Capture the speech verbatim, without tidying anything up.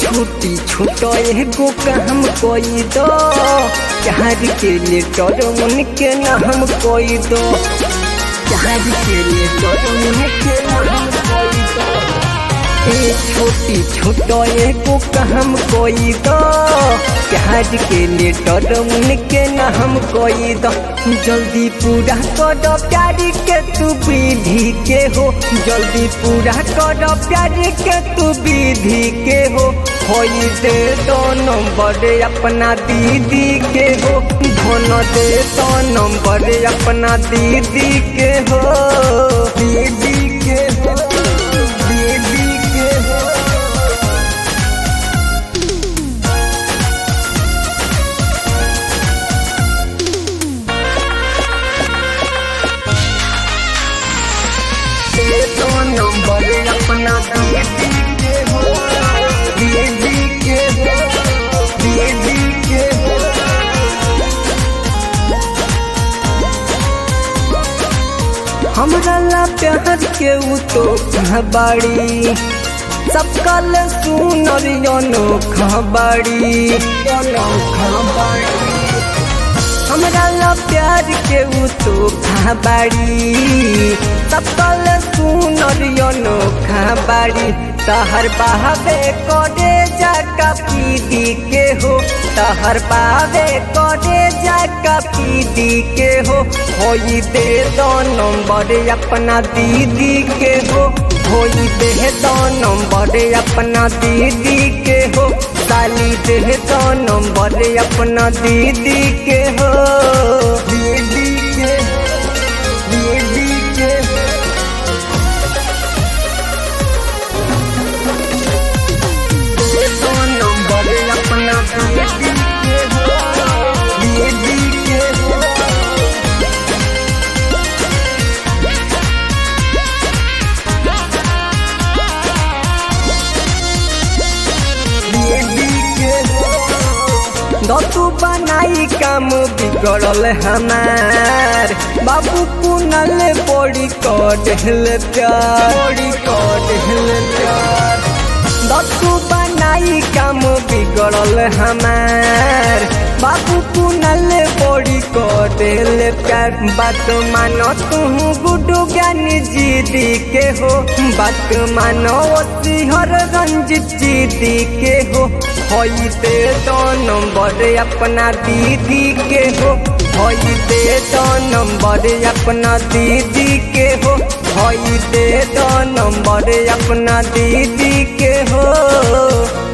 छोटी छोटा एगो काम कोई दो, प्यार के लेटर उनके नाम कोई दो, प्यार के लेटर उनके नाम कोई दो। ए छोटी छोटा एगो काम कोई दो, प्यार के लेटर उनके नाम कोई दो। जल्दी पूरा करो प्यार के तू विधि के हो, जल्दी पूरा करो प्यार के तू विधि के हो। होई दे दो नंबर अपना दीदी के हो, धन दे दो नंबर अपना दीदी के हो, दीदी के हो, दीदी के हो। दे दो नंबर अपना दीदी के हो, दीदी के हो, दीदी के हो। हमरा ला प्यार के उ तो खबाड़ी, सबका ले सुनर अनोखा बाड़ी, अनोखा बाड़ी। हमरा ला प्यार के उ तो खबाड़ी, सबका ले सुनर अनोखा बाड़ी। तहर बहावे करे जाका पीदी के हो, तहर बहावे करे जाका पीदी के हो। होई दे दो नंबर अपना दीदी के हो, होई दे दो नंबर अपना दीदी के हो। साली दे दो नंबर अपना दीदी के हो, दीदी के हो, दीदी के हो। दे दो नंबर अपना दीदी के हो, दीदी के हो। दतू बनाई काम बिगड़ल हमार, बाबू कुनल बड़ी कटहल प्यार, बड़ी कटहल प्यार। दतू बनाई काम बिगड़ल हमार, बाबू कुनल बड़ी कटहल प्यार। बात मानो तू गुड्डू ज्ञानी जीदी के हो, बात मानो सिहर रंजित जीदी के हो। होई दे दो नंबर अपना दीदी के हो, होई दे दो नंबर अपना दीदी के हो, होई दे दो नंबर अपना दीदी के हो।